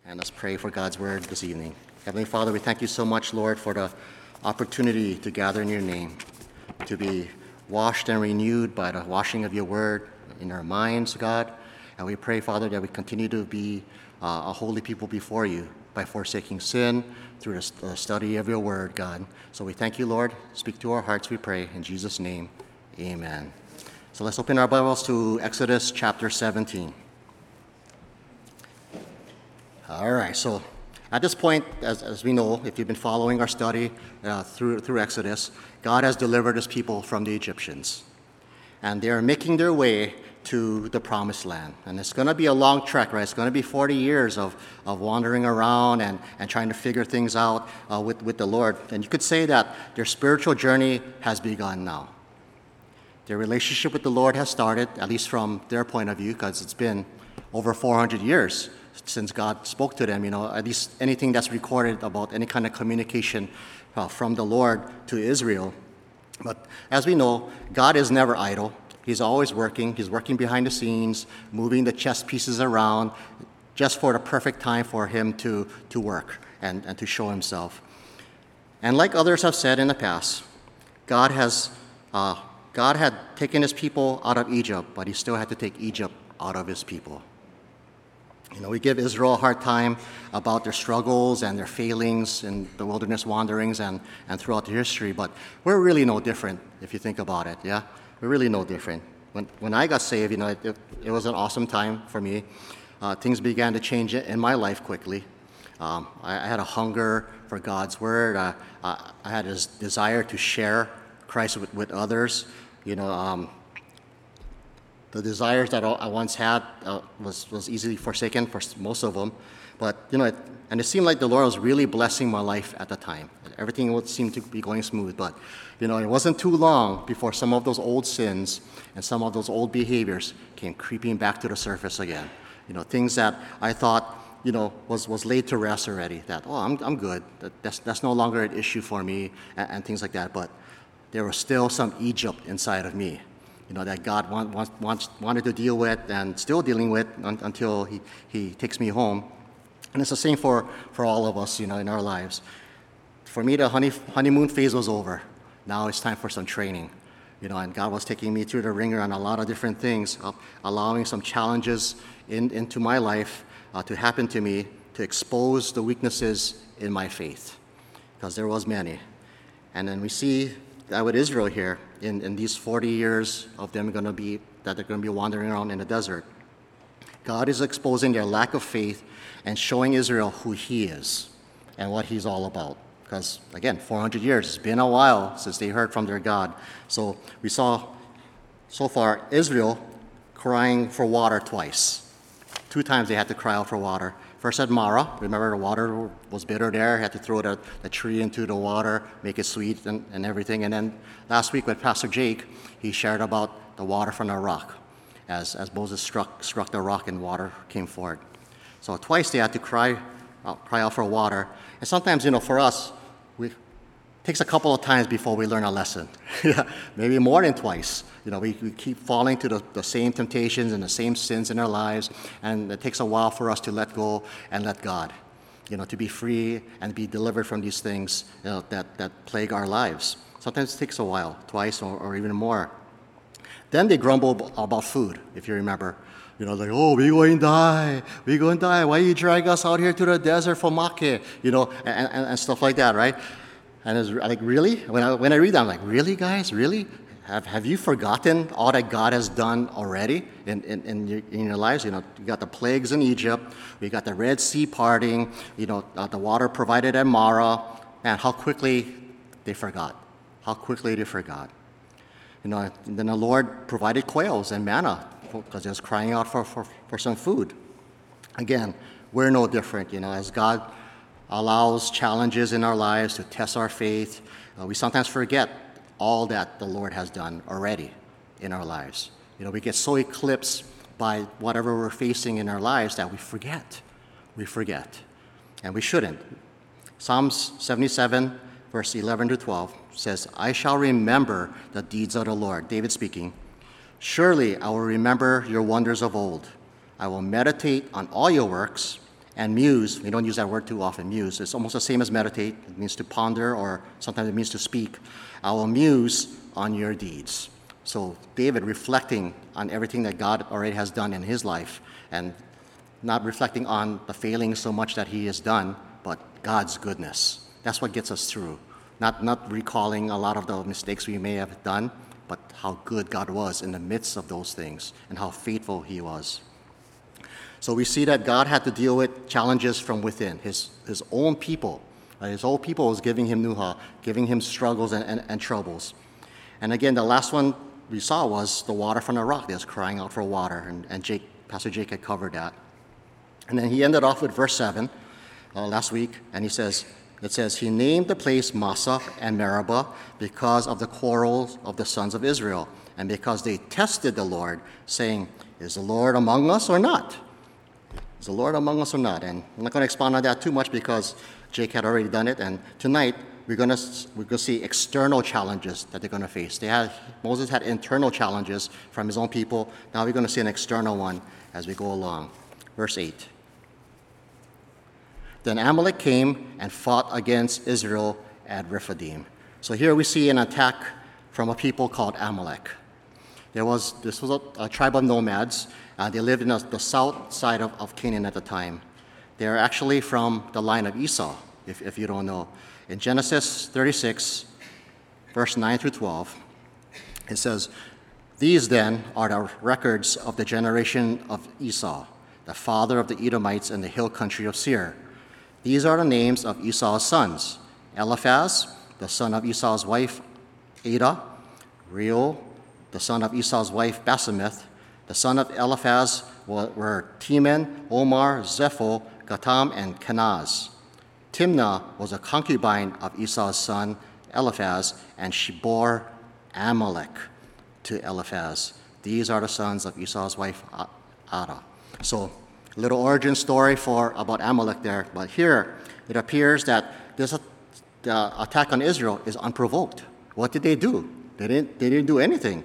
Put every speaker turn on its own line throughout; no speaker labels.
And let's pray for God's word this evening. Heavenly Father, we thank you so much, Lord, for the opportunity to gather in your name, to be washed and renewed by the washing of your word in our minds, God. And we pray, Father, that we continue to be a holy people before you by forsaking sin through the study of your word, God. So we thank you, Lord. Speak to our hearts, we pray. In Jesus' name, amen. So let's open our Bibles to Exodus chapter 17. All right, so at this point, as we know, if you've been following our study through Exodus, God has delivered his people from the Egyptians. And they're making their way to the promised land. And it's going to be a long trek, right? It's going to be 40 years of wandering around and trying to figure things out with the Lord. And you could say that their spiritual journey has begun now. Their relationship with the Lord has started, at least from their point of view, because it's been over 400 years since God spoke to them, at least anything that's recorded about any kind of communication from the Lord to Israel. But as we know, God is never idle. He's always working. He's working behind the scenes, moving the chess pieces around just for the perfect time for him to work and to show himself. And like others have said in the past, God had taken his people out of Egypt, but he still had to take Egypt out of his people. We give Israel a hard time about their struggles and their failings in the wilderness wanderings and throughout the history, but we're really no different if you think about it, yeah? We're really no different. When I got saved, it was an awesome time for me. Things began to change in my life quickly. I had a hunger for God's word. I had this desire to share Christ with others. The desires that I once had was easily forsaken for most of them. But, and it seemed like the Lord was really blessing my life at the time. Everything would seem to be going smooth. But, it wasn't too long before some of those old sins and some of those old behaviors came creeping back to the surface again. Things that I thought, was laid to rest already. That, I'm good. That's no longer an issue for me and things like that. But there was still some Egypt inside of me. That God wanted to deal with and still dealing with until he takes me home. And it's the same for all of us, in our lives. For me, the honeymoon phase was over. Now it's time for some training. And God was taking me through the ringer on a lot of different things, allowing some challenges into my life to happen to me to expose the weaknesses in my faith, because there was many. And then we see that with Israel here, in these 40 years of them they're going to be wandering around in the desert, God is exposing their lack of faith and showing Israel who he is and what he's all about. Because, again, 400 years, it's been a while since they heard from their God. So we saw, so far, Israel crying for water twice. 2 times they had to cry out for water. First at Marah, remember the water was bitter there, had to throw the tree into the water, make it sweet and everything. And then last week with Pastor Jake, he shared about the water from the rock, as Moses struck the rock and water came forth. So twice they had to cry out for water. And sometimes, for us, it takes a couple of times before we learn a lesson. Maybe more than twice. We keep falling to the same temptations and the same sins in our lives, and it takes a while for us to let go and let God, to be free and be delivered from these things that plague our lives. Sometimes it takes a while, twice or even more. Then they grumble about food, if you remember. We're going to die. We're going to die. Why you drag us out here to the desert for Makeh? And stuff like that, right? And it's like, really? When I read that, I'm like, really, guys? Really? Have you forgotten all that God has done already in your lives? You got the plagues in Egypt. We got the Red Sea parting. The water provided at Marah. Man, how quickly they forgot. And then the Lord provided quails and manna because they was crying out for some food. Again, we're no different. As God allows challenges in our lives to test our faith, we sometimes forget all that the Lord has done already in our lives. We get so eclipsed by whatever we're facing in our lives that we forget. And we shouldn't. Psalms 77, verse 11 to 12 says, I shall remember the deeds of the Lord. David speaking. Surely I will remember your wonders of old. I will meditate on all your works And muse, we don't use that word too often, muse. It's almost the same as meditate. It means to ponder, or sometimes it means to speak. I will muse on your deeds. So David reflecting on everything that God already has done in his life, and not reflecting on the failings so much that he has done, but God's goodness. That's what gets us through. Not recalling a lot of the mistakes we may have done, but how good God was in the midst of those things and how faithful he was. So we see that God had to deal with challenges from within. His own people. His own people was giving him nuha, giving him struggles and troubles. And again, the last one we saw was the water from the rock. They was crying out for water, and Pastor Jake had covered that. And then he ended off with verse 7 last week, and it says, he named the place Massah and Meribah because of the quarrels of the sons of Israel, and because they tested the Lord, saying, is the Lord among us or not? Is the Lord among us or not? And I'm not going to expound on that too much because Jake had already done it. And tonight, we're going to see external challenges that they're going to face. Moses had internal challenges from his own people. Now we're going to see an external one as we go along. Verse 8. Then Amalek came and fought against Israel at Rephidim. So here we see an attack from a people called Amalek. This was a tribe of nomads. They lived in the south side of Canaan at the time. They are actually from the line of Esau, if you don't know. In Genesis 36, verse 9 through 12, it says, these then are the records of the generation of Esau, the father of the Edomites in the hill country of Seir. These are the names of Esau's sons: Eliphaz, the son of Esau's wife Adah; Reuel, the son of Esau's wife Basemeth. The son of Eliphaz were Teman, Omar, Zepho, Gatam, and Kenaz. Timnah was a concubine of Esau's son Eliphaz, and she bore Amalek to Eliphaz. These are the sons of Esau's wife Adah. So, a little origin story about Amalek there, but here it appears that the attack on Israel is unprovoked. What did they do? They didn't do anything.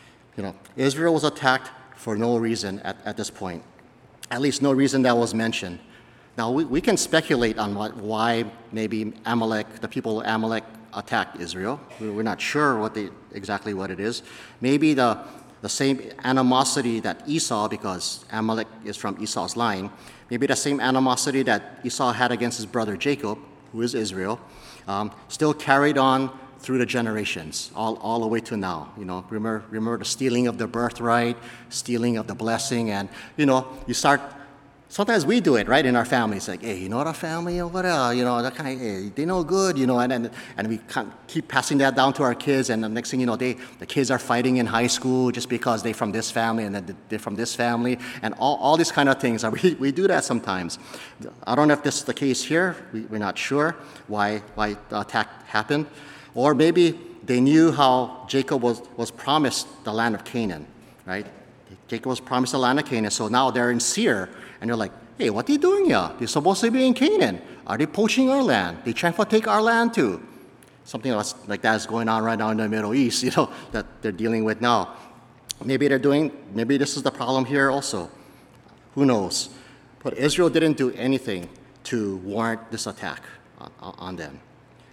Israel was attacked for no reason at this point. At least no reason that was mentioned. Now we can speculate on why maybe the people of Amalek attacked Israel. We're not sure exactly what it is. Maybe the same animosity that Esau, because Amalek is from Esau's line, maybe the same animosity that Esau had against his brother Jacob, who is Israel, still carried on through the generations, all the way to now. Remember the stealing of the birthright, stealing of the blessing, and you start. Sometimes we do it, right, in our families. Like, hey, our family over there, that kind of, hey, they know good, and we keep passing that down to our kids, and the next thing you know, the kids are fighting in high school just because they're from this family and then they're from this family, and all these kind of things. We do that sometimes. I don't know if this is the case here. We're not sure why the attack happened. Or maybe they knew how Jacob was promised the land of Canaan, right? Jacob was promised the land of Canaan, so now they're in Seir. And you're like, hey, what are you doing here? They're supposed to be in Canaan. Are they poaching our land? They're trying to take our land too. Something else like that is going on right now in the Middle East, that they're dealing with now. Maybe this is the problem here also. Who knows? But Israel didn't do anything to warrant this attack on them.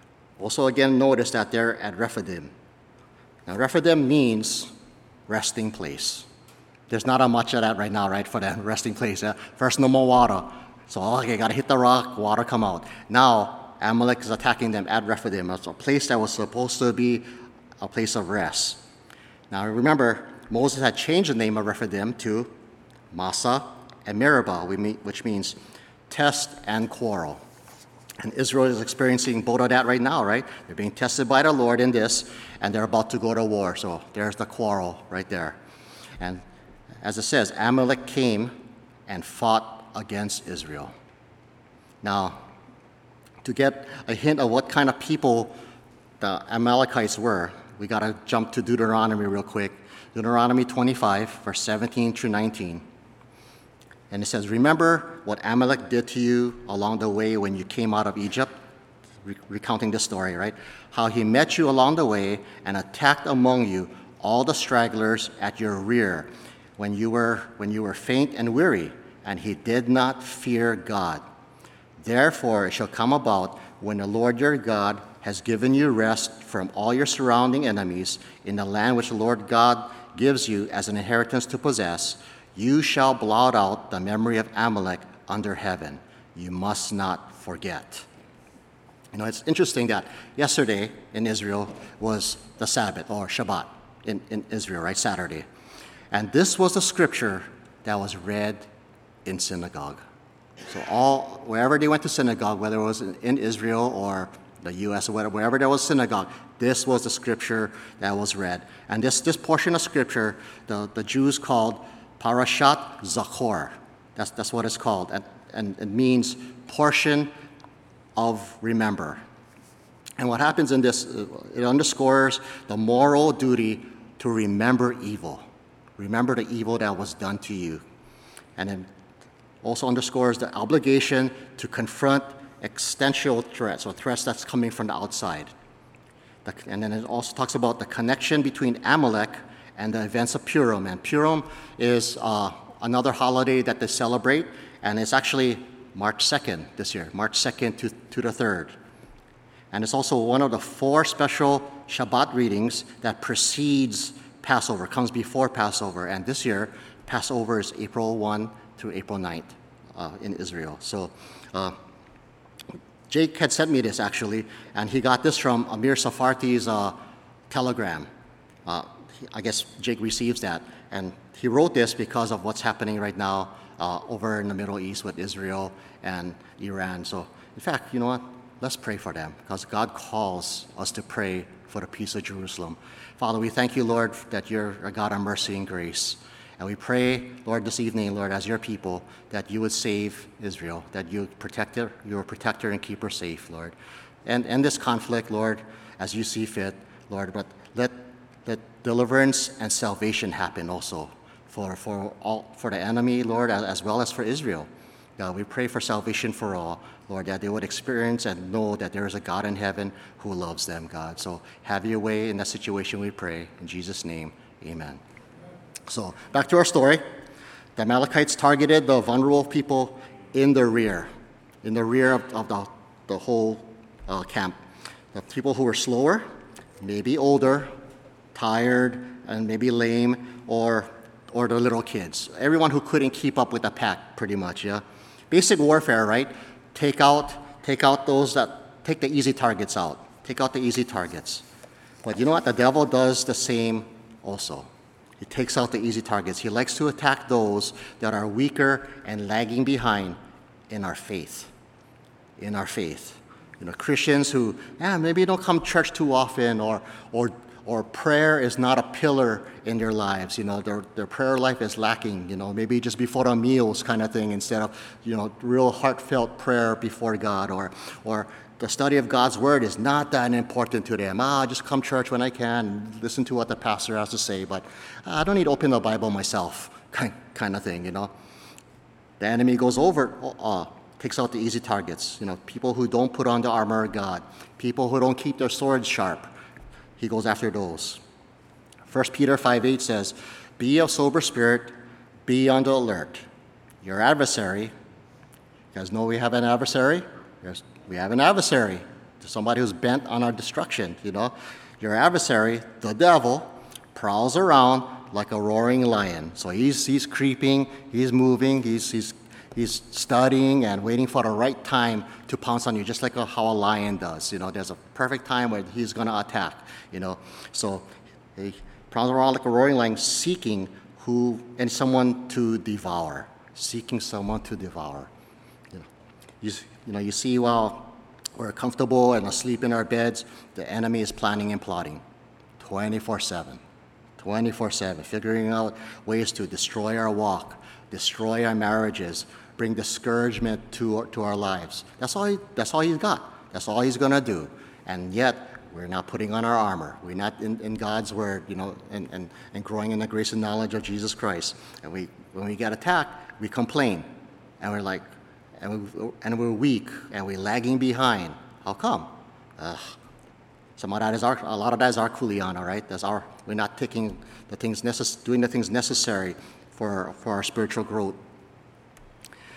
Also, again, notice that they're at Rephidim. Now, Rephidim means resting place. There's not much of that right now, right, for that resting place. First, no more water. So, okay, got to hit the rock, water come out. Now, Amalek is attacking them at Rephidim. It's a place that was supposed to be a place of rest. Now, remember, Moses had changed the name of Rephidim to Massah and Meribah, which means test and quarrel. And Israel is experiencing both of that right now, right? They're being tested by the Lord in this, and they're about to go to war. So there's the quarrel right there. And as it says, Amalek came and fought against Israel. Now, to get a hint of what kind of people the Amalekites were, we got to jump to Deuteronomy real quick. Deuteronomy 25, verse 17 through 19. And it says, remember what Amalek did to you along the way when you came out of Egypt? Recounting this story, right? How he met you along the way and attacked among you all the stragglers at your rear when you were faint and weary, and he did not fear God. Therefore, it shall come about when the Lord your God has given you rest from all your surrounding enemies in the land which the Lord God gives you as an inheritance to possess, you shall blot out the memory of Amalek under heaven. You must not forget. You know, it's interesting that yesterday in Israel was the Sabbath, or Shabbat in Israel, right? Saturday. And this was the scripture that was read in synagogue. So wherever they went to synagogue, whether it was in Israel or the U.S. or wherever there was synagogue, this was the scripture that was read. And this portion of scripture, the Jews called Parashat Zachor. That's what it's called. And it means portion of remember. And what happens in this, it underscores the moral duty to remember evil. Remember the evil that was done to you. And it also underscores the obligation to confront existential threats, or threats that's coming from the outside. And then it also talks about the connection between Amalek and the events of Purim. And Purim is another holiday that they celebrate, and it's actually March 2nd this year, March 2nd to the 3rd. And it's also one of the 4 special Shabbat readings that precedes Passover, comes before Passover. And this year, Passover is April 1 through April 9th in Israel. So Jake had sent me this, actually, and he got this from Amir Safarti's telegram. I guess Jake receives that. And he wrote this because of what's happening right now over in the Middle East with Israel and Iran. So, in fact, you know what? Let's pray for them, because God calls us to pray for the peace of Jerusalem. Father, we thank you, Lord, that you're a God of mercy and grace. And we pray, Lord, this evening, Lord, as your people, that you would save Israel, that you would protect her, you will protect her and keep her safe, Lord. And end this conflict, Lord, as you see fit, Lord, but let deliverance and salvation happen also for the enemy, Lord, as well as for Israel. God, we pray for salvation for all, Lord, that they would experience and know that there is a God in heaven who loves them, God. So have your way in that situation, we pray. In Jesus' name, amen. So back to our story. The Amalekites targeted the vulnerable people in the rear of the whole camp. The people who were slower, maybe older, tired, and maybe lame, or the little kids. Everyone who couldn't keep up with the pack, pretty much, yeah? Basic warfare, right? Take the easy targets out. Take out the easy targets. But you know what? The devil does the same also. He takes out the easy targets. He likes to attack those that are weaker and lagging behind in our faith. In our faith. You know, Christians who, maybe don't come to church too often, or prayer is not a pillar in their lives. You know, their prayer life is lacking. You know, maybe just before the meals kind of thing, instead of, you know, real heartfelt prayer before God, or the study of God's word is not that important to them. I just come to church when I can, listen to what the pastor has to say, but I don't need to open the Bible myself, kind of thing, you know. The enemy goes over, takes out the easy targets, you know, people who don't put on the armor of God, people who don't keep their swords sharp. He goes after those. 1 Peter 5:8 says, "Be of sober spirit, be on the alert. Your adversary," you guys know we have an adversary? We have an adversary, somebody who's bent on our destruction, you know. Your adversary, the devil, prowls around like a roaring lion. So he's creeping, he's moving, he's studying and waiting for the right time to pounce on you, just like how a lion does. You know, there's a perfect time where he's going to attack, you know. So he prowls around like a roaring lion, seeking someone to devour. Seeking someone to devour. You see, while we're comfortable and asleep in our beds, the enemy is planning and plotting 24/7. 24/7, figuring out ways to destroy our walk, destroy our marriages, bring discouragement to our lives. That's all he's got. That's all he's going to do. And yet, we're not putting on our armor. We're not in God's word, you know, and growing in the grace and knowledge of Jesus Christ. And when we get attacked, we complain. And we're like, and we're weak, and we're lagging behind. How come? A lot of that is our kuleana, right? We're not taking doing the things necessary for our spiritual growth.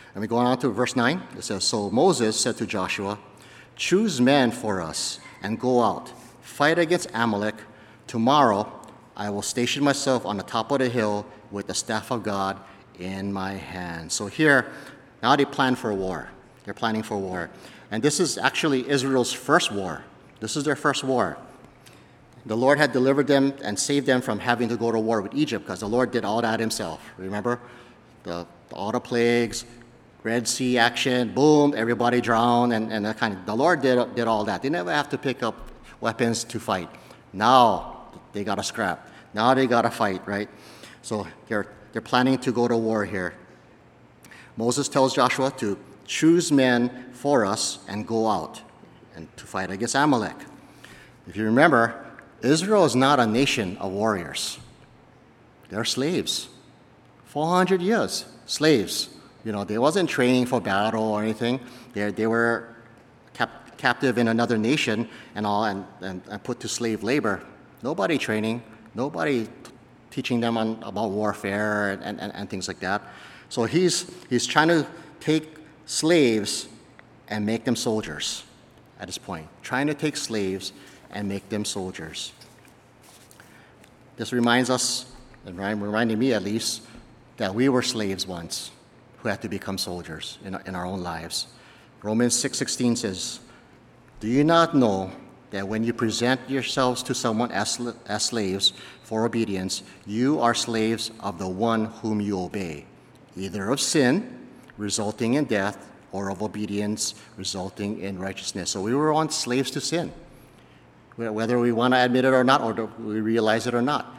And we go on to verse 9. It says, "So Moses said to Joshua, 'Choose men for us and go out, fight against Amalek. Tomorrow I will station myself on the top of the hill with the staff of God in my hand.'" So here, now they plan for war. They're planning for war. And this is actually Israel's first war. This is their first war. The Lord had delivered them and saved them from having to go to war with Egypt, because the Lord did all that himself. Remember? All the plagues, Red Sea action, boom, everybody drowned, and that kind of, the Lord did all that. They never have to pick up weapons to fight. Now they got to scrap. Now they got to fight, right? So they're planning to go to war here. Moses tells Joshua to choose men for us and go out and to fight against Amalek. If you remember, Israel is not a nation of warriors. They're slaves. 400 years, slaves. They wasn't training for battle or anything. They were captive in another nation and all, and put to slave labor. Nobody training, nobody teaching them about warfare and things like that. So he's trying to take slaves and make them soldiers at this point. Trying to take slaves and make them soldiers. This reminds us, and reminded me at least, that we were slaves once who had to become soldiers in our own lives. Romans 6:16 says, "Do you not know that when you present yourselves to someone as slaves for obedience, you are slaves of the one whom you obey, either of sin, resulting in death, or of obedience, resulting in righteousness." So we were once slaves to sin, whether we want to admit it or not, or we realize it or not.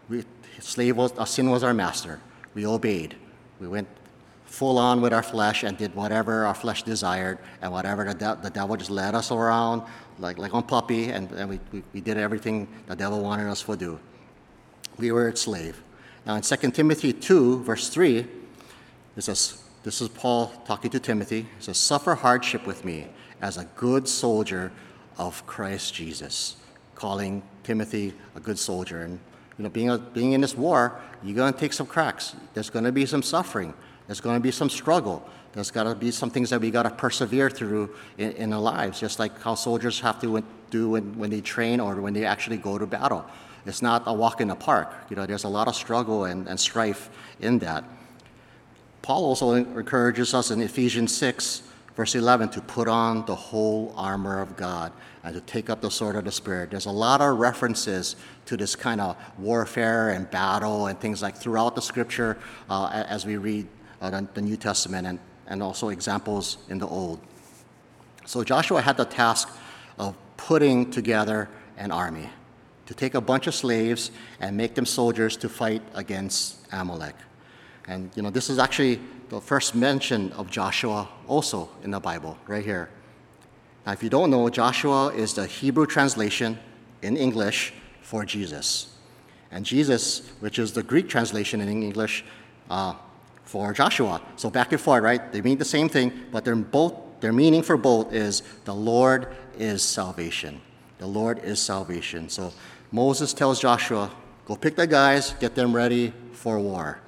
Sin was our master. We obeyed. We went full on with our flesh and did whatever our flesh desired, and whatever the devil just led us around like a puppy, and we did everything the devil wanted us to do. We were a slave. Now in 2 Timothy 2, verse 3, it says, this is Paul talking to Timothy. He says, "Suffer hardship with me as a good soldier of Christ Jesus," calling Timothy a good soldier. And being in this war, you're going to take some cracks. There's going to be some suffering. There's going to be some struggle. There's got to be some things that we got to persevere through in our lives, just like how soldiers have to do when they train or when they actually go to battle. It's not a walk in the park. There's a lot of struggle and strife in that. Paul also encourages us in Ephesians 6, verse 11, to put on the whole armor of God and to take up the sword of the Spirit. There's a lot of references to this kind of warfare and battle and things like throughout the Scripture as we read the New Testament and also examples in the Old. So Joshua had the task of putting together an army, to take a bunch of slaves and make them soldiers to fight against Amalek. And this is actually the first mention of Joshua also in the Bible, right here. Now, if you don't know, Joshua is the Hebrew translation in English for Jesus. And Jesus, which is the Greek translation in English for Joshua. So back and forth, right? They mean the same thing, but their meaning for both is the Lord is salvation. The Lord is salvation. So Moses tells Joshua, go pick the guys, get them ready for war.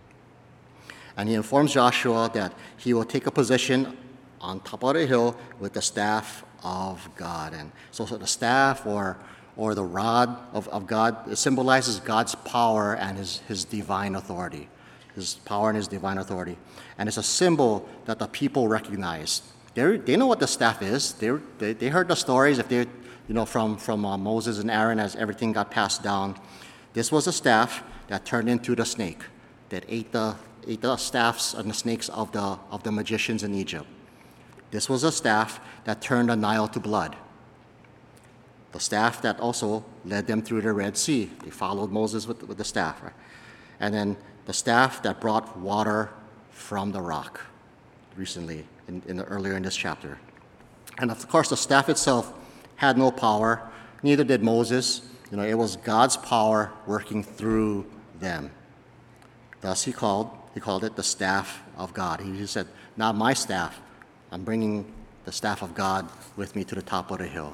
And he informs Joshua that he will take a position on top of the hill with the staff of God. And so the staff or the rod of God, it symbolizes God's power and his divine authority. His power and his divine authority. And it's a symbol that the people recognize. They know what the staff is. They heard the stories from Moses and Aaron as everything got passed down. This was a staff that turned into the snake that ate the staffs and the snakes of the magicians in Egypt. This was a staff that turned the Nile to blood. The staff that also led them through the Red Sea. They followed Moses with the staff, right? And then the staff that brought water from the rock recently, earlier in this chapter. And of course, the staff itself had no power, neither did Moses. It was God's power working through them. Thus he called it the staff of God. He said, not my staff. I'm bringing the staff of God with me to the top of the hill.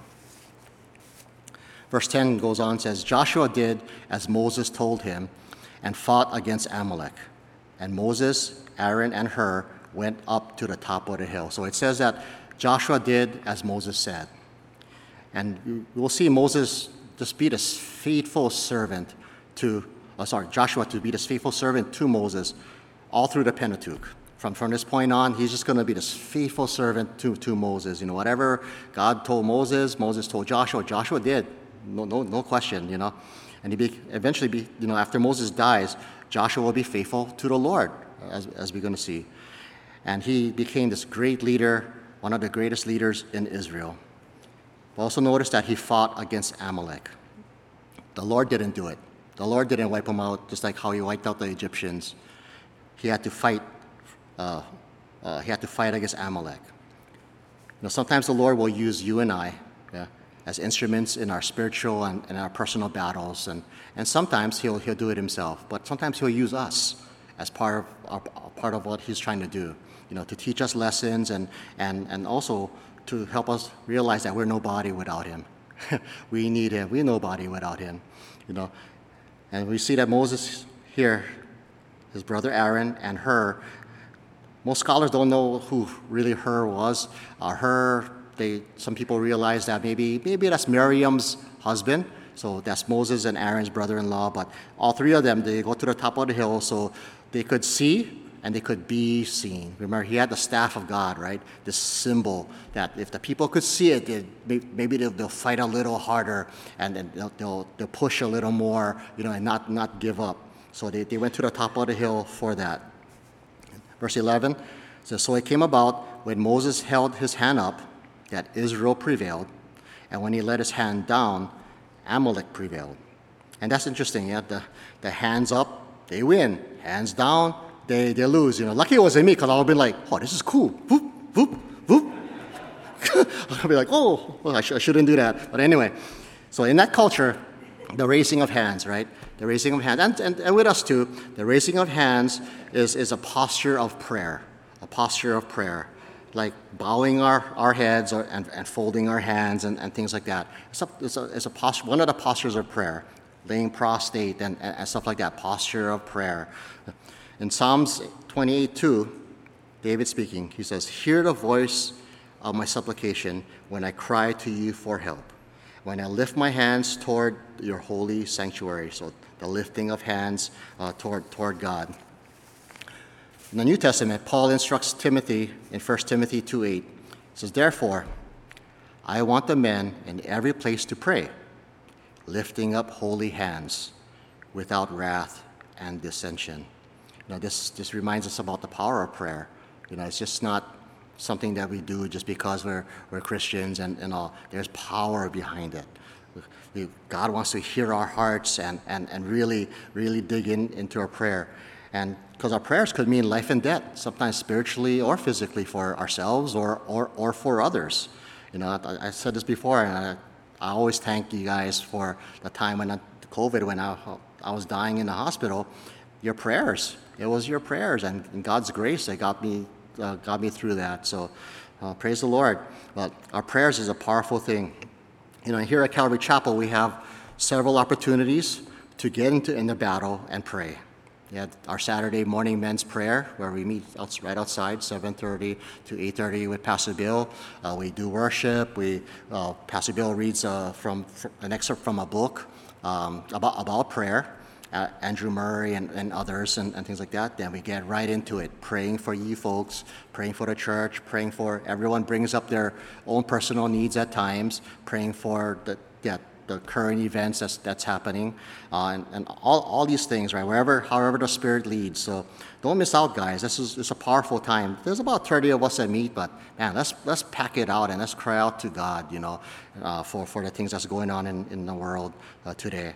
Verse 10 goes on and says, Joshua did as Moses told him and fought against Amalek. And Moses, Aaron, and Hur went up to the top of the hill. So it says that Joshua did as Moses said. And we'll see Moses just be this faithful servant Joshua to be this faithful servant to Moses all through the Pentateuch. From this point on, he's just going to be this faithful servant to Moses. Whatever God told Moses, Moses told Joshua, Joshua did. No question, And eventually, after Moses dies, Joshua will be faithful to the Lord, as we're going to see. And he became this great leader, one of the greatest leaders in Israel. But also notice that he fought against Amalek. The Lord didn't do it. The Lord didn't wipe him out, just like how he wiped out the Egyptians. He had to fight. He had to fight against Amalek. Sometimes the Lord will use you and I as instruments in our spiritual and our personal battles, and sometimes he'll do it himself. But sometimes he'll use us as part of what he's trying to do. To teach us lessons and also to help us realize that we're nobody without him. We need him. We're nobody without him. And we see that Moses here, his brother Aaron, and Hur. Most scholars don't know who really Hur was. Some people realize that maybe that's Miriam's husband. So that's Moses and Aaron's brother-in-law. But all three of them, they go to the top of the hill so they could see and they could be seen. Remember, he had the staff of God, right? This symbol that if the people could see it, maybe they'll fight a little harder and then they'll push a little more, and not give up. So they went to the top of the hill for that. Verse 11 says, so it came about when Moses held his hand up that Israel prevailed, and when he let his hand down, Amalek prevailed. And that's interesting. The hands up, they win. Hands down, they lose. Lucky it wasn't me, because I would have been like, oh, this is cool. Whoop, whoop, whoop. I'd be like, oh, well, I shouldn't do that. But anyway, so in that culture, the raising of hands, right? The raising of hands, and with us too, the raising of hands is a posture of prayer, like bowing our heads and folding our hands and things like that. It's a posture, one of the postures of prayer, laying prostrate and stuff like that, posture of prayer. In Psalms 28:2, David speaking, he says, hear the voice of my supplication when I cry to you for help, when I lift my hands toward your holy sanctuary. So the lifting of hands toward God. In the New Testament, Paul instructs Timothy in 1 Timothy 2:8. He says, therefore, I want the men in every place to pray, lifting up holy hands without wrath and dissension. This reminds us about the power of prayer. It's just not something that we do just because we're Christians and all. There's power behind it. God wants to hear our hearts and really, really dig into our prayer. And because our prayers could mean life and death, sometimes spiritually or physically for ourselves or for others. I said this before, and I always thank you guys for the time when COVID, when I was dying in the hospital. Your prayers. It was your prayers and God's grace that got me through that. So praise the Lord. But our prayers is a powerful thing. Here at Calvary Chapel, we have several opportunities to get in the battle and pray. We had our Saturday morning men's prayer, where we meet right outside, 7:30 to 8:30 with Pastor Bill. We do worship. Pastor Bill reads from an excerpt from a book about prayer. Andrew Murray and others and things like that. Then we get right into it, praying for you folks, praying for the church, praying for everyone brings up their own personal needs at times, praying for the current events that's happening, and all these things, right? However the Spirit leads. So don't miss out, guys. It's a powerful time. There's about 30 of us that meet, but man, let's pack it out and let's cry out to God, for the things that's going on in the world today.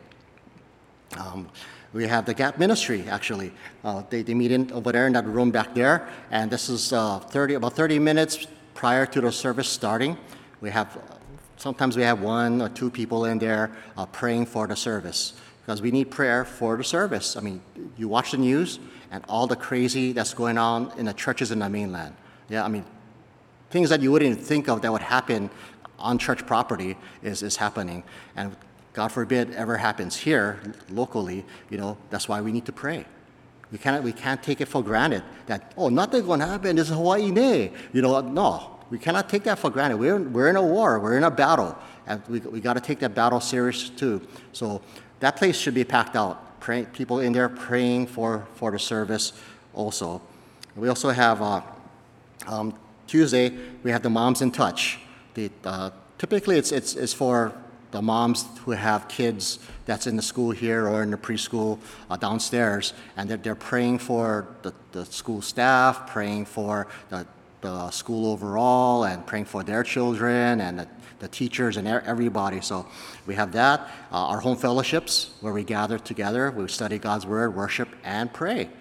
We have the Gap Ministry, actually. They meet over there in that room back there, and this is about 30 minutes prior to the service starting. Sometimes we have 1 or 2 people in there praying for the service, because we need prayer for the service. I mean, you watch the news and all the crazy that's going on in the churches in the mainland. Yeah, I mean, things that you wouldn't think of that would happen on church property is happening. And God forbid ever happens here locally, that's why we need to pray. We can't take it for granted that, oh, nothing's going to happen. This is Hawaii Day. No, we cannot take that for granted. We're in a war. We're in a battle. And we got to take that battle serious too. So that place should be packed out. People in there praying for the service also. We also have Tuesday, we have the Moms in Touch. Typically, it's for the moms who have kids that's in the school here or in the preschool downstairs, and they're praying for the school staff, praying for the school overall, and praying for their children and the teachers and everybody. So we have that. Our home fellowships, where we gather together, we study God's Word, worship, and pray.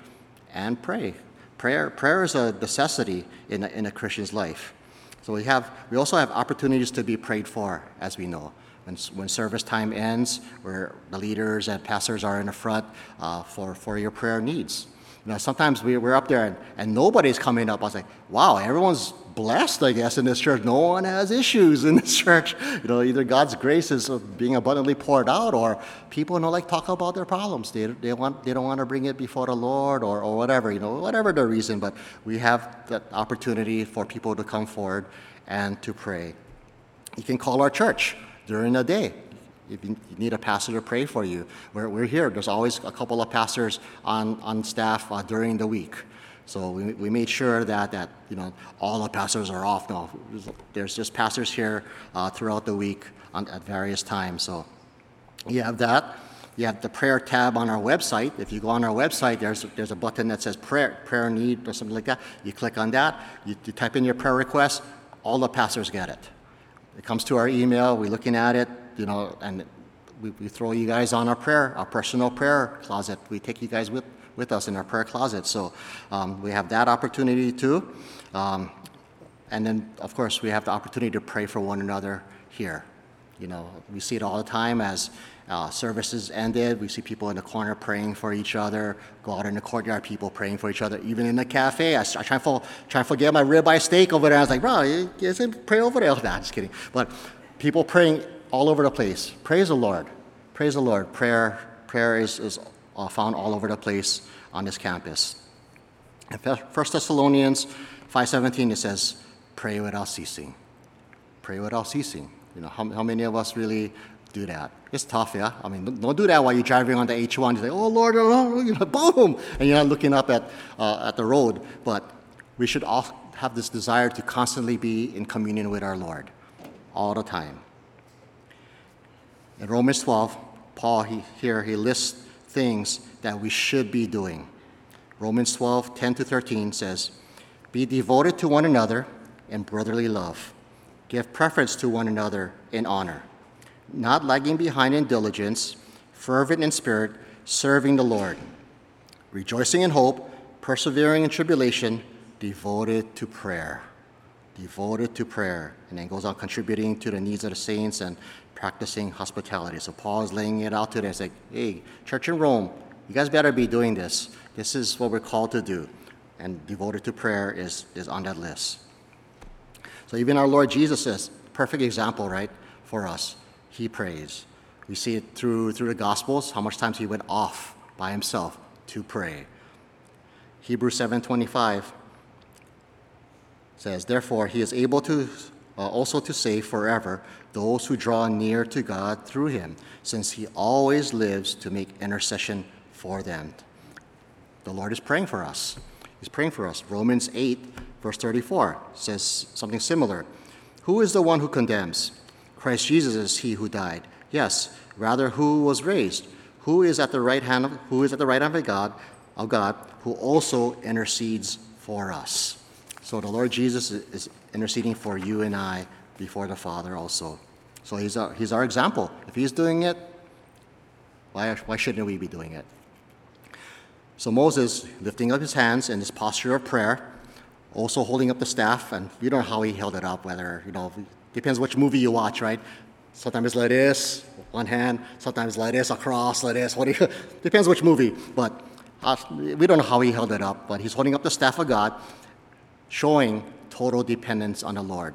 Prayer is a necessity in a Christian's life. So we also have opportunities to be prayed for, as we know. When service time ends, where the leaders and pastors are in the front for your prayer needs. Sometimes we're up there and nobody's coming up. I was like, wow, everyone's blessed, I guess, in this church. No one has issues in this church. Either God's grace is being abundantly poured out, or people talk about their problems. They don't want to bring it before the Lord or whatever. Whatever the reason. But we have that opportunity for people to come forward and to pray. You can call our church during the day. If you need a pastor to pray for you, we're here. There's always a couple of pastors on staff during the week. So we made sure that all the pastors are off. No, there's just pastors here throughout the week at various times. So you have that. You have the prayer tab on our website. If you go on our website, there's a button that says prayer need or something like that. You click on that. You type in your prayer request. All the pastors get it. It comes to our email. We're looking at it. And we throw you guys on our personal prayer closet. We take you guys with us in our prayer closet. So we have that opportunity too. And then, of course, we have the opportunity to pray for one another here. We see it all the time as services ended. We see people in the corner praying for each other. Go out in the courtyard, people praying for each other. Even in the cafe, I try to forget my ribeye steak over there. I was like, bro, you guys pray over there. Nah, just kidding. But people praying all over the place. Praise the Lord. Praise the Lord. Prayer is found all over the place on this campus. In 1 Thessalonians 5:17, it says, pray without ceasing. Pray without ceasing. How many of us really do that? It's tough, yeah? I mean, don't do that while you're driving on the H1. You say, oh, Lord, boom! And you're not looking up at the road. But we should all have this desire to constantly be in communion with our Lord all the time. In Romans 12, Paul, he lists things that we should be doing. Romans 12, 10-13 says, be devoted to one another in brotherly love. Give preference to one another in honor. Not lagging behind in diligence, fervent in spirit, serving the Lord. Rejoicing in hope, persevering in tribulation, devoted to prayer. Devoted to prayer. And then goes on contributing to the needs of the saints and practicing hospitality. So Paul is laying it out to them. It's like, hey, church in Rome, you guys better be doing this. This is what we're called to do. And devoted to prayer is on that list. So even our Lord Jesus is a perfect example, right, for us. He prays. We see it through the Gospels, how much times he went off by himself to pray. Hebrews 7:25 says, therefore, he is able to also to save forever those who draw near to God through him, since he always lives to make intercession for them. The Lord is praying for us. He's praying for us. Romans 8, verse 34 says something similar. Who is the one who condemns? Christ Jesus is he who died. Yes, rather who was raised, who is at the right hand of God, who also intercedes for us. So the Lord Jesus is interceding for you and I before the Father also. So he's our example. If he's doing it, why shouldn't we be doing it? So Moses, lifting up his hands in this posture of prayer, also holding up the staff, and we don't know how he held it up, whether, depends which movie you watch, right? Sometimes it's like this, one hand, sometimes like this, across, like this, depends which movie, but we don't know how he held it up, but he's holding up the staff of God, showing total dependence on the Lord,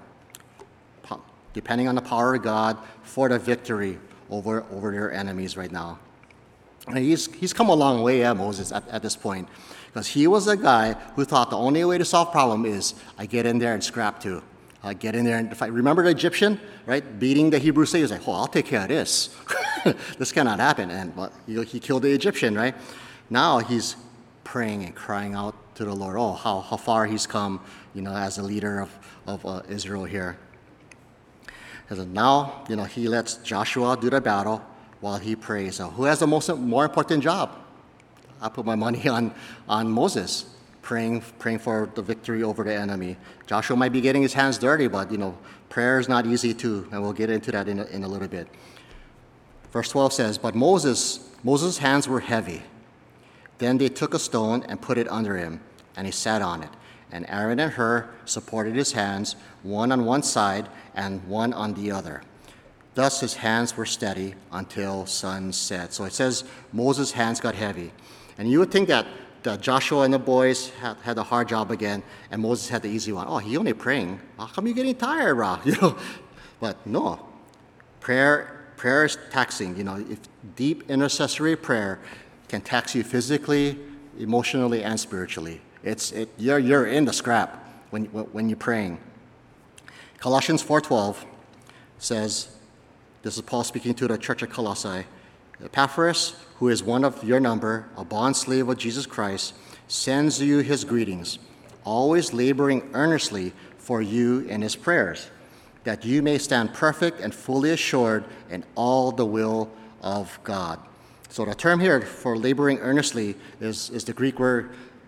depending on the power of God for the victory over their enemies right now. And he's come a long way, Moses, at this point. Because he was a guy who thought the only way to solve problem is I get in there and scrap too. I get in there and fight. Remember the Egyptian, right? Beating the Hebrew slave. He's like, oh, I'll take care of this. This cannot happen. And he killed the Egyptian, right? Now he's praying and crying out to the Lord. Oh, how far he's come, as a leader of Israel here. And now, he lets Joshua do the battle while he prays. So who has the more important job? I put my money on Moses, praying for the victory over the enemy. Joshua might be getting his hands dirty, but prayer is not easy too, and we'll get into that in a little bit. Verse 12 says, "But Moses' hands were heavy. Then they took a stone and put it under him, and he sat on it. And Aaron and Hur supported his hands, one on one side and one on the other. Thus his hands were steady until sunset." So it says Moses' hands got heavy. And you would think that Joshua and the boys had a hard job again, and Moses had the easy one. Oh, he only praying. How come you getting tired, bro? But no, prayer is taxing. If deep intercessory prayer can tax you physically, emotionally, and spiritually. You're in the scrap when you're praying. Colossians 4:12 says, this is Paul speaking to the church at Colossae, "Epaphras, who is one of your number, a bondslave of Jesus Christ, sends you his greetings, always laboring earnestly for you in his prayers, that you may stand perfect and fully assured in all the will of God." So the term here for laboring earnestly is the Greek word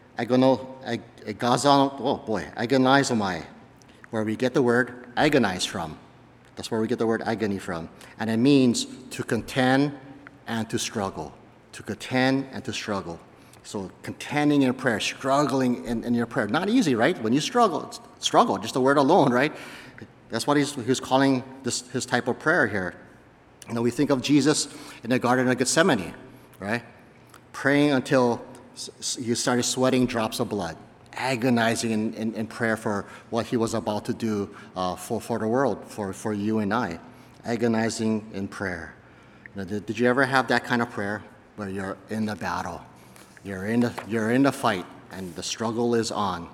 agonizomai, where we get the word agonize from. That's where we get the word agony from. And it means to contend and to struggle. To contend and to struggle. So contending in prayer, struggling in your prayer. Not easy, right? When you struggle, just the word alone, right? That's what he's calling his type of prayer here. We think of Jesus in the Garden of Gethsemane, right? Praying until he started sweating drops of blood, agonizing in prayer for what he was about to do for the world, for you and I, agonizing in prayer. Did you ever have that kind of prayer where you're in the battle, you're in the fight, and the struggle is on?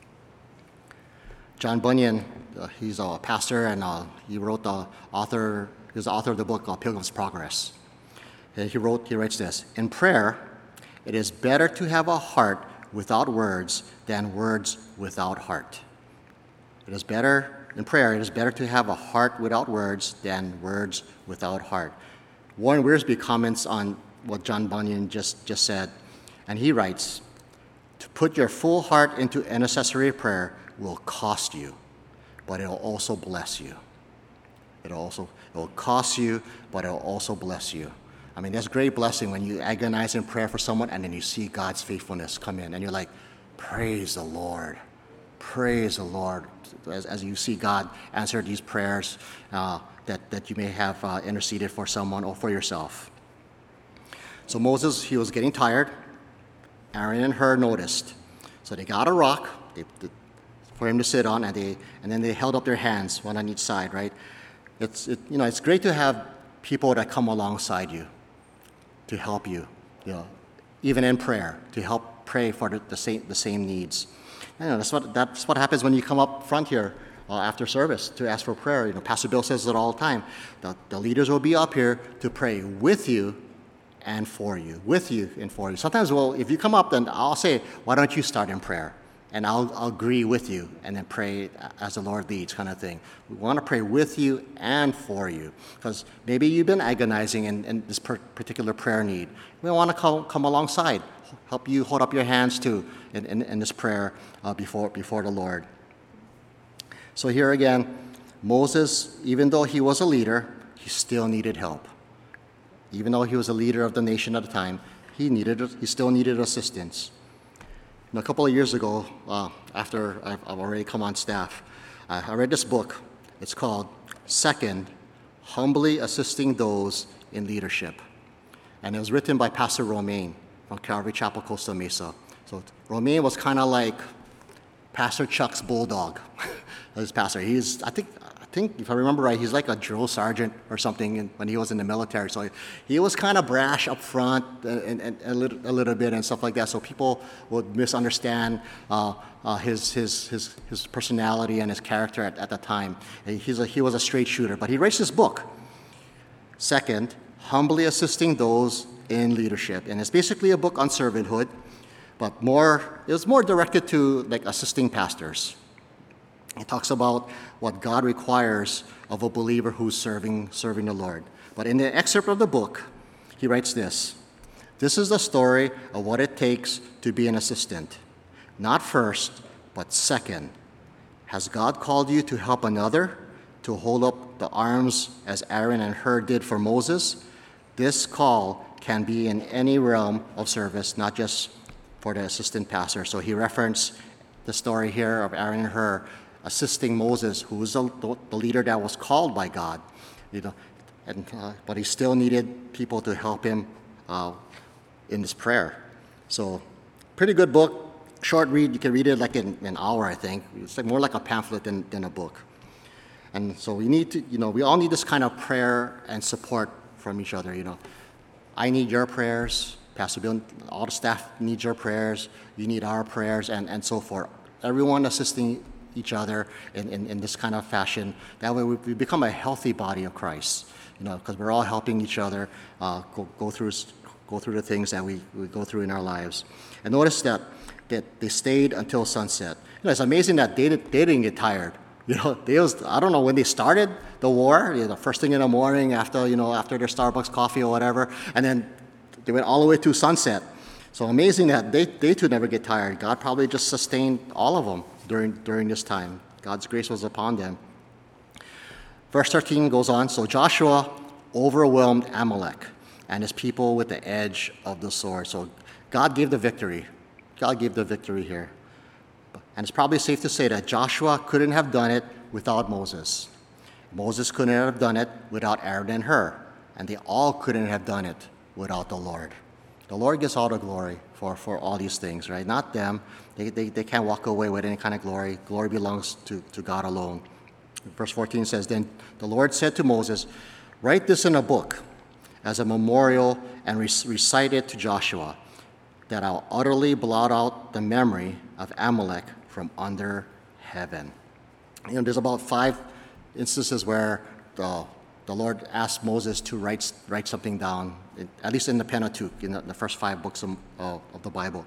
John Bunyan, he's a pastor, and he was the author of the book Pilgrim's Progress. And he writes this: "In prayer, it is better to have a heart without words than words without heart." In prayer, it is better to have a heart without words than words without heart. Warren Wiersbe comments on what John Bunyan just said, and he writes, "To put your full heart into intercessory prayer will cost you, but it'll also bless you." It will cost you, but it'll also bless you. I mean, there's great blessing when you agonize in prayer for someone and then you see God's faithfulness come in and you're like, praise the Lord. Praise the Lord. As you see God answer these prayers that you may have interceded for someone or for yourself. So Moses, he was getting tired. Aaron and Hur noticed. So they got a rock for him to sit on, and then they held up their hands, one on each side, right? It's great to have people that come alongside you to help you, even in prayer, to help pray for the same needs. That's what happens when you come up front here after service to ask for prayer. Pastor Bill says it all the time. The leaders will be up here to pray with you and for you, with you and for you. Sometimes, if you come up, then I'll say, why don't you start in prayer? And I'll agree with you and then pray as the Lord leads, kind of thing. We want to pray with you and for you, because maybe you've been agonizing in this particular prayer need. We want to come alongside, help you hold up your hands too in this prayer before the Lord. So here again, Moses, even though he was a leader, he still needed help. Even though he was a leader of the nation at the time, he still needed assistance. A couple of years ago, after I've already come on staff, I read this book. It's called Second, Humbly Assisting Those in Leadership. And it was written by Pastor Romaine from Calvary Chapel, Costa Mesa. So Romaine was kind of like Pastor Chuck's bulldog. His pastor. I think think, if I remember right, he's like a drill sergeant or something when he was in the military. So he was kind of brash up front and a little bit and stuff like that. So people would misunderstand his personality and his character at the time. And he was a straight shooter. But he writes this book. Second, humbly assisting those in leadership. And it's basically a book on servanthood, but it was more directed to like assisting pastors. It talks about what God requires of a believer who's serving the Lord. But in the excerpt of the book, he writes this: "This is the story of what it takes to be an assistant. Not first, but second. Has God called you to help another, to hold up the arms as Aaron and Hur did for Moses? This call can be in any realm of service, not just for the assistant pastor." So he referenced the story here of Aaron and Hur assisting Moses, who was the leader that was called by God, but he still needed people to help him in this prayer. So, pretty good book, short read. You can read it like in an hour, I think. It's like more like a pamphlet than a book. And so we all need this kind of prayer and support from each other. I need your prayers, Pastor Bill. All the staff needs your prayers. You need our prayers, and so forth. Everyone assisting each other in this kind of fashion. That way we become a healthy body of Christ, because we're all helping each other go through the things that we go through in our lives. And notice that they stayed until sunset. It's amazing that they didn't get tired. I don't know when they started the war, the first thing in the morning after their Starbucks coffee or whatever, and then they went all the way to sunset. So amazing that they too never get tired. God probably just sustained all of them during this time. God's grace was upon them. Verse 13 goes on, "So Joshua overwhelmed Amalek and his people with the edge of the sword." So God gave the victory. God gave the victory here. And it's probably safe to say that Joshua couldn't have done it without Moses. Moses couldn't have done it without Aaron and Hur. And they all couldn't have done it without the Lord. The Lord gets all the glory for all these things, right? Not them. They can't walk away with any kind of glory. Glory belongs to God alone. Verse 14 says, "Then the Lord said to Moses, 'Write this in a book as a memorial and recite it to Joshua, that I'll utterly blot out the memory of Amalek from under heaven.'" There's about 5 instances where the Lord asked Moses to write something down, at least in the Pentateuch, in the first 5 books of the Bible.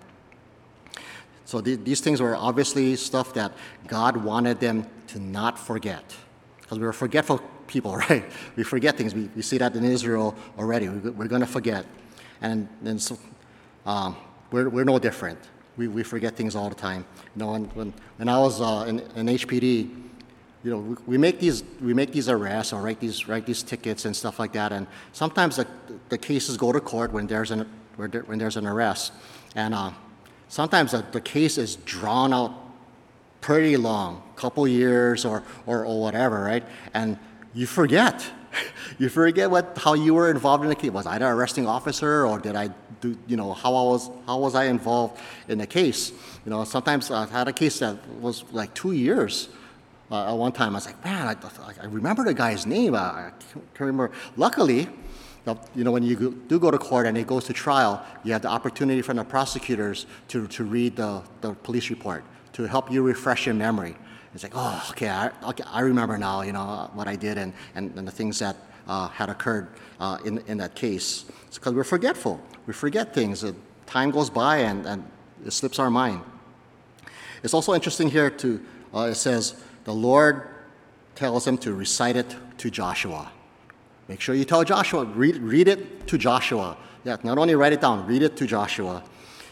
So these things were obviously stuff that God wanted them to not forget, because we were forgetful people, right? We forget things. We see that in Israel already. We're going to forget, and so we're no different. We forget things all the time. When I was in HPD, we make these arrests or write these tickets and stuff like that, and sometimes the cases go to court when there's an arrest, and sometimes the case is drawn out pretty long, couple years or whatever, right? And you forget. You forget how you were involved in the case. Was I the arresting officer, or did I do? How was I involved in the case? Sometimes I had a case that was like 2 years. At one time, I was like, man, I remember the guy's name. I can't remember. Luckily, when you do go to court and it goes to trial, you have the opportunity from the prosecutors to read the police report to help you refresh your memory. It's like, oh, okay, I remember now, what I did and the things that had occurred in that case. It's because we're forgetful. We forget things. Time goes by and it slips our mind. It's also interesting here it says, the Lord tells him to recite it to Joshua. Make sure you tell Joshua, read it to Joshua. Yeah, not only write it down, read it to Joshua.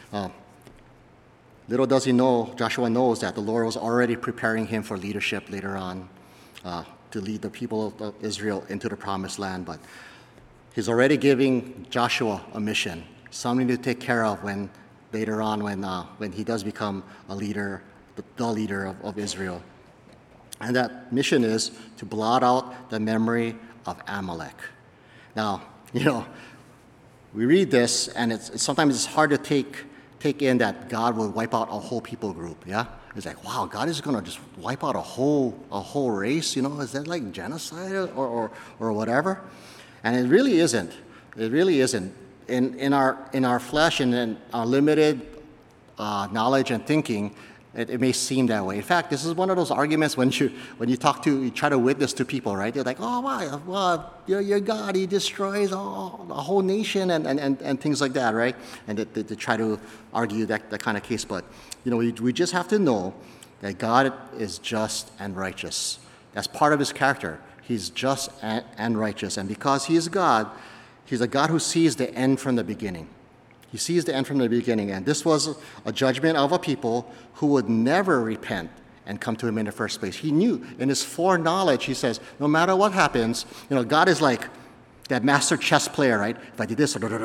Little does he know, Joshua knows that the Lord was already preparing him for leadership later on to lead the people of Israel into the promised land. But he's already giving Joshua a mission, something to take care of later on when he does become a leader, the leader of Israel. And that mission is to blot out the memory of Amalek. Now, we read this, and sometimes it's hard to take take in that God will wipe out a whole people group. Yeah, it's like, wow, God is gonna just wipe out a whole race. Is that like genocide or whatever? And it really isn't. It really isn't. In our flesh and in our limited knowledge and thinking, it may seem that way. In fact, this is one of those arguments when you try to witness to people, right? They're like, oh, why? Well, your God, he destroys a whole nation and things like that, right? And they try to argue that kind of case. But, we just have to know that God is just and righteous. That's part of his character. He's just and righteous. And because he is God, he's a God who sees the end from the beginning. He sees the end from the beginning. And this was a judgment of a people who would never repent and come to him in the first place. He knew in his foreknowledge, he says, no matter what happens, God is like that master chess player, right? If I did this, move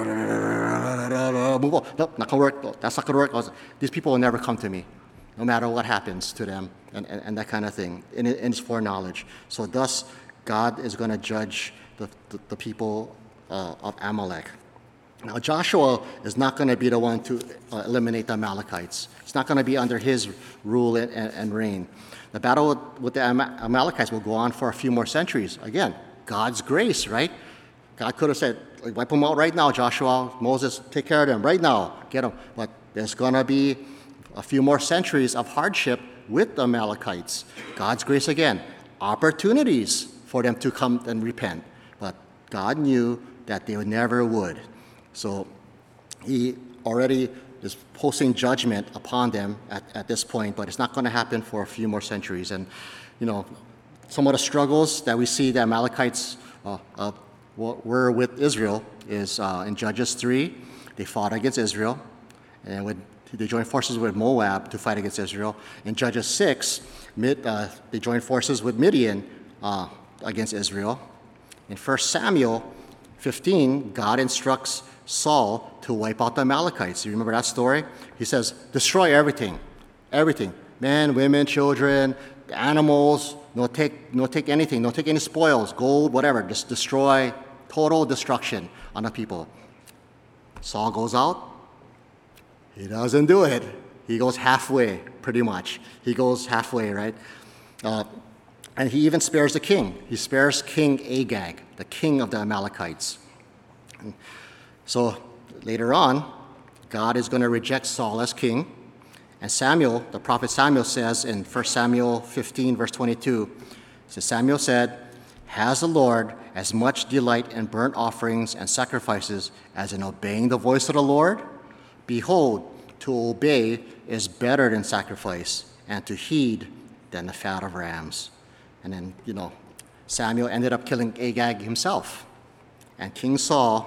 on. Nope, not going to work. No, that's not going to work. These people will never come to me, no matter what happens to them and that kind of thing in his foreknowledge. So thus, God is going to judge the people of Amalek. Now, Joshua is not going to be the one to eliminate the Amalekites. It's not going to be under his rule and reign. The battle with the Amalekites will go on for a few more centuries. Again, God's grace, right? God could have said, wipe them out right now, Joshua, Moses, take care of them right now, get them. But there's going to be a few more centuries of hardship with the Amalekites. God's grace again, opportunities for them to come and repent. But God knew that they never would. So he already is posting judgment upon them at this point, but it's not going to happen for a few more centuries. And, some of the struggles that we see the Amalekites were with Israel is in Judges 3, they fought against Israel, and they joined forces with Moab to fight against Israel. In Judges 6, they joined forces with Midian against Israel. In 1 Samuel 15, God instructs Saul to wipe out the Amalekites. You remember that story? He says, destroy everything. Men, women, children, animals, no take anything, no take any spoils, gold, whatever. Just destroy, total destruction on the people. Saul goes out. He doesn't do it. He goes halfway, pretty much. He goes halfway, right? And he even spares the king. He spares King Agag, the king of the Amalekites. So later on, God is going to reject Saul as king. And Samuel, the prophet Samuel says in 1 Samuel 15, verse 22, Samuel said, has the Lord as much delight in burnt offerings and sacrifices as in obeying the voice of the Lord? Behold, to obey is better than sacrifice, and to heed than the fat of rams. And then, Samuel ended up killing Agag himself. And King Saul,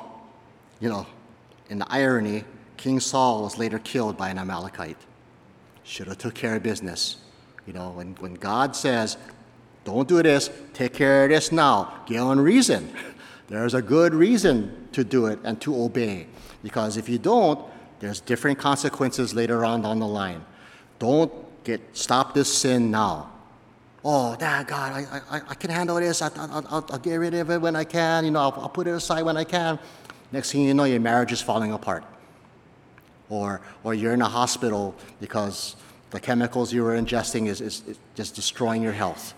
in the irony, King Saul was later killed by an Amalekite. Should have took care of business. When God says, don't do this, take care of this now, give on reason. There's a good reason to do it and to obey. Because if you don't, there's different consequences later on down the line. Don't stop this sin now. Oh, God, I can handle this. I'll get rid of it when I can. I'll put it aside when I can. Next thing you know, your marriage is falling apart. Or you're in a hospital because the chemicals you were ingesting is just destroying your health.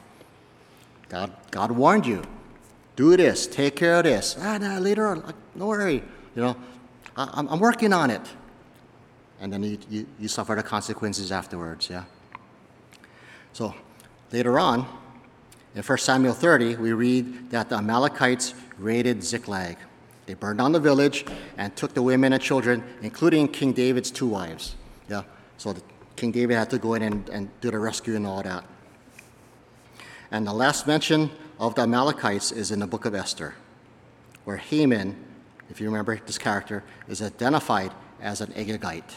God warned you. Do this. Take care of this. Later on, don't worry. I'm working on it. And then you suffer the consequences afterwards, yeah? So later on, in 1 Samuel 30, we read that the Amalekites raided Ziklag. They burned down the village and took the women and children, including King David's 2 wives. Yeah, so King David had to go in and do the rescue and all that. And the last mention of the Amalekites is in the book of Esther, where Haman, if you remember this character, is identified as an Agagite.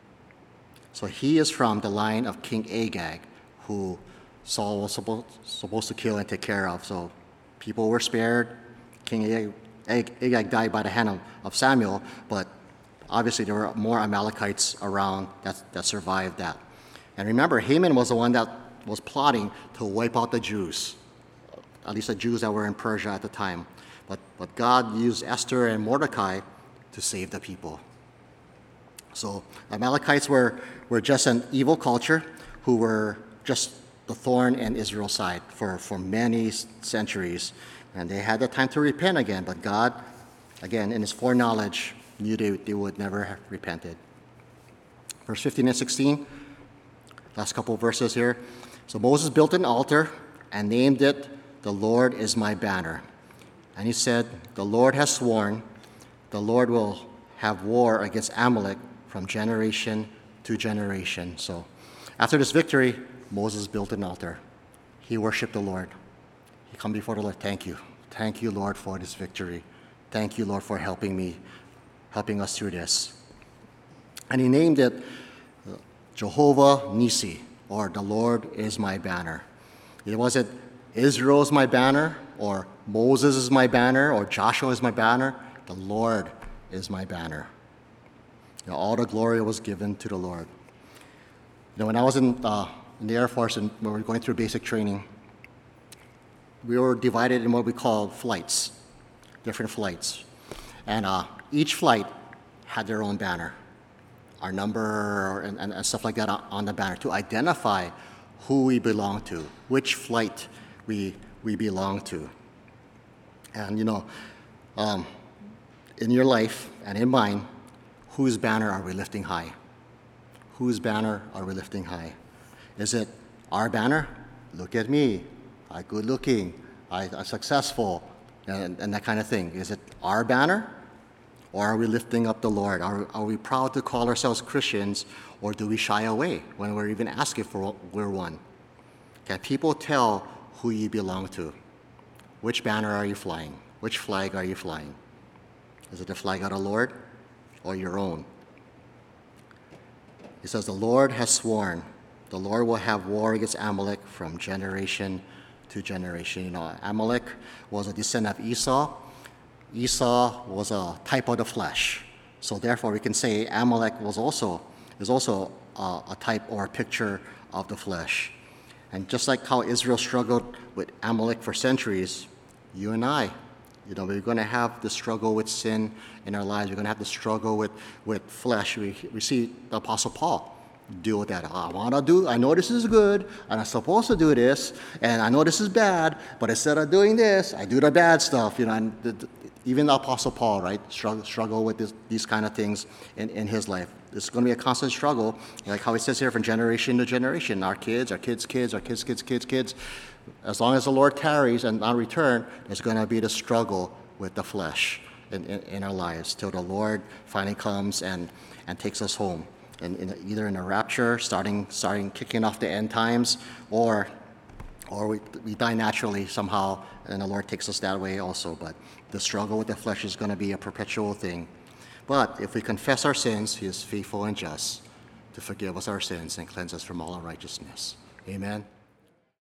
So he is from the line of King Agag, who Saul was supposed to kill and take care of. So people were spared. King Agag died by the hand of Samuel, but obviously there were more Amalekites around that survived that. And remember, Haman was the one that was plotting to wipe out the Jews, at least the Jews that were in Persia at the time. But God used Esther and Mordecai to save the people. So Amalekites were just an evil culture who were just the thorn in Israel's side for many centuries. And they had the time to repent again, but God, again, in his foreknowledge, knew they would never have repented. Verse 15 and 16, last couple of verses here. So Moses built an altar and named it, "The Lord is my banner." And he said, "The Lord has sworn, the Lord will have war against Amalek from generation to generation." So after this victory, Moses built an altar. He worshiped the Lord. He come before the Lord. Thank you. Thank you, Lord, for this victory. Thank you, Lord, for helping us through this. And he named it Jehovah Nissi, or the Lord is my banner. It wasn't Israel is my banner, or Moses is my banner, or Joshua is my banner. The Lord is my banner. All the glory was given to the Lord. When I was in the Air Force and when we were going through basic training, we were divided in what we call flights, different flights. And each flight had their own banner, our number and stuff like that on the banner to identify who we belong to, which flight we belong to. And in your life and in mine, whose banner are we lifting high? Whose banner are we lifting high? Is it our banner? Look at me. I'm good looking. I'm successful. And that kind of thing. Is it our banner? Or are we lifting up the Lord? Are we proud to call ourselves Christians? Or do we shy away when we're even asking for we're one? Can people tell who you belong to? Which banner are you flying? Which flag are you flying? Is it the flag of the Lord or your own? It says, the Lord has sworn, the Lord will have war against Amalek from generation to generation. Amalek was a descendant of Esau. Esau was a type of the flesh. So therefore, we can say Amalek is also a type or a picture of the flesh. And just like how Israel struggled with Amalek for centuries, you and I, we're going to have the struggle with sin in our lives. We're going to have the struggle with flesh. We see the Apostle Paul deal with that. I know this is good, and I'm supposed to do this, and I know this is bad, but instead of doing this, I do the bad stuff. And even the Apostle Paul, right, struggle with these kind of things in his life. It's going to be a constant struggle, like how it says here, from generation to generation. Our kids, our kids' kids, our kids' kids' kids' kids. As long as the Lord tarries and not return, there's going to be the struggle with the flesh in our lives till the Lord finally comes and takes us home. And either in a rapture, starting kicking off the end times, or we die naturally somehow, and the Lord takes us that way also. But the struggle with the flesh is going to be a perpetual thing. But if we confess our sins, He is faithful and just to forgive us our sins and cleanse us from all unrighteousness. Amen.